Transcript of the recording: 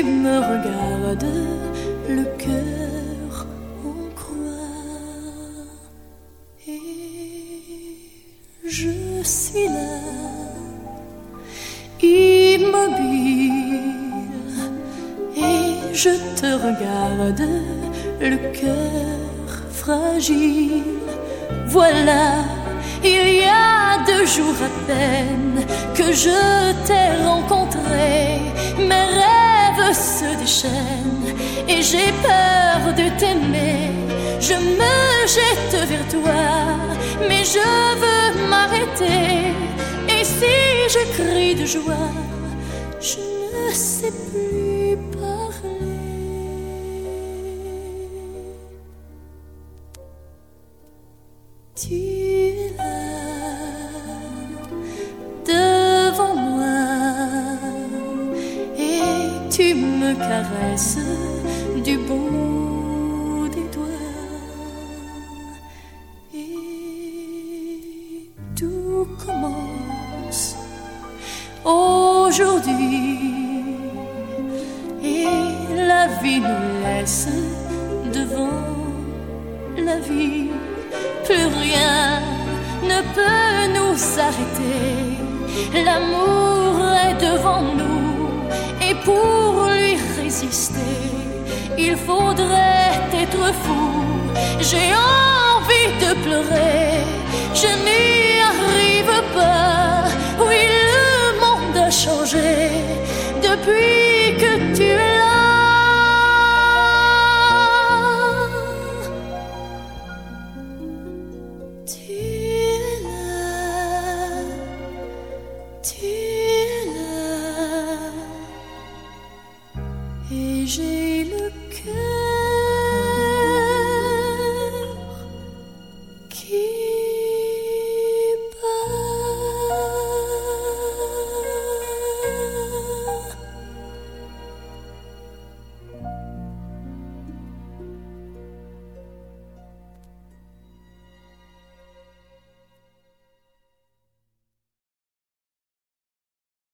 me regardes, le cœur en croix. Et je suis là, immobile, et je te regarde, le cœur fragile. Voilà, il y a 2 jours à peine que je t'ai rencontré. Mes rêves se déchaînent et j'ai peur de t'aimer. Je me jette vers toi, mais je veux m'arrêter. Et si je crie de joie, je ne sais plus parler. Tu es là, devant moi, et tu me caresses du bout des doigts. Et tout commence aujourd'hui, et la vie nous laisse devant la vie. Plus rien ne peut nous arrêter. L'amour est devant nous, et pour lui résister, il faudrait être fou. J'ai envie de pleurer, je n'y arrive pas. Oui, le monde a changé depuis